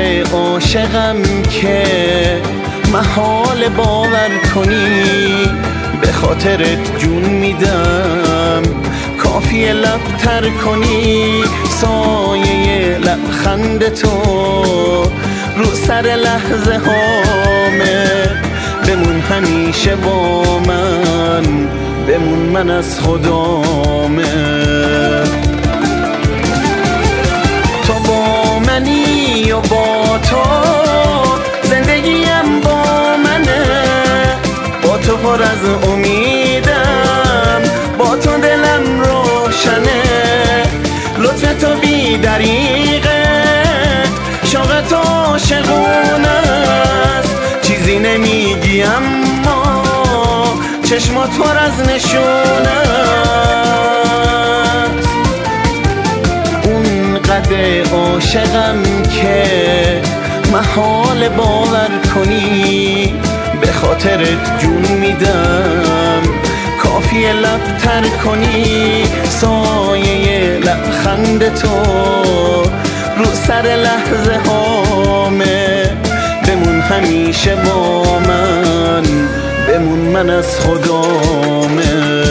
عاشقم که محال باور کنی، به خاطرت جون میدم کافیه لب تر کنی. سایه لبخند تو رو سر لحظه هامه، بمون همیشه با من، بمون من از خدامه. تو با منی و با تو زندگیم با منه، با تو پر از امیدم، با تو دلم روشنه. لطف تو بی دریغه، شوق تو عاشقونه است، چیزی نمیگی اما چشمات پر از نشونه است. اونقدر عاشقم که محال باور کنی، به خاطرت جون میدم کافیه لب تر کنی. سایه لبخند تو رو سر لحظه هامه، بمون همیشه با من، بمون من از خدامه.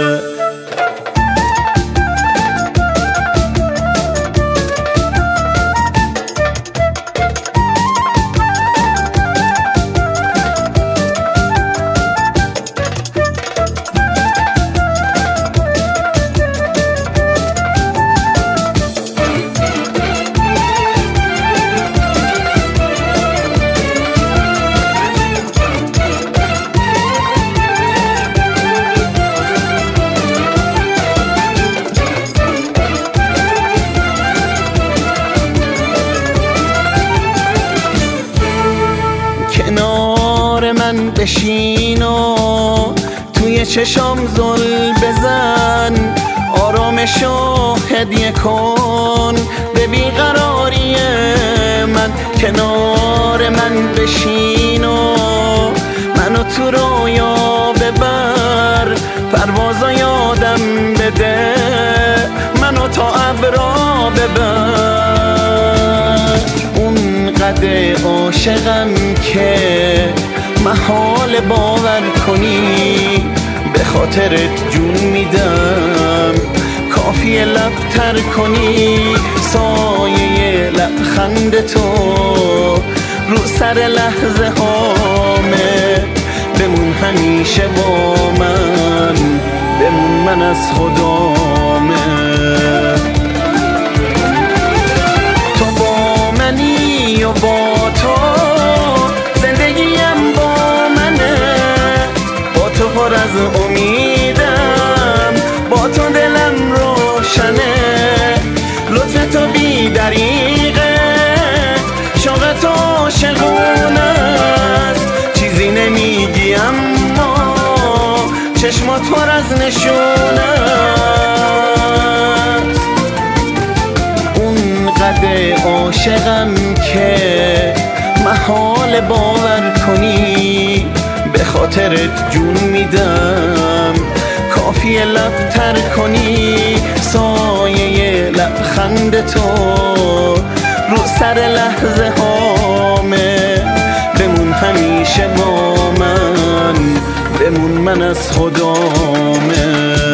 کنار من بشین و توی چشام زل بزن، آرامشو هدیه کن به بیقراری من. کنار من بشین و منو تو رویا ببر، پروازا یادم بده، منو تا ابرا ببر. اونقدر عاشقم که محال باور کنی، به خاطرت جون میدم کافیه لب تر کنی. سایه لبخند تو رو سر لحظه هامه، بمون همیشه با من، بمون من از خدامه. تو با منی و با تو زندگیم با منه، با تو پر از امیدم، با تو دلم روشنه. لطف تو بی دریغه، شوق تو عاشقونه است، چیزی نمیگی اما چشمات پر از نشونه است. اونقدر عاشقم که محال باور کنی، به خاطرت جون میدم کافیه لب تر کنی. سایه لبخند تو رو سر لحظه هامه، بمون همیشه با من، بمون من از خدامه.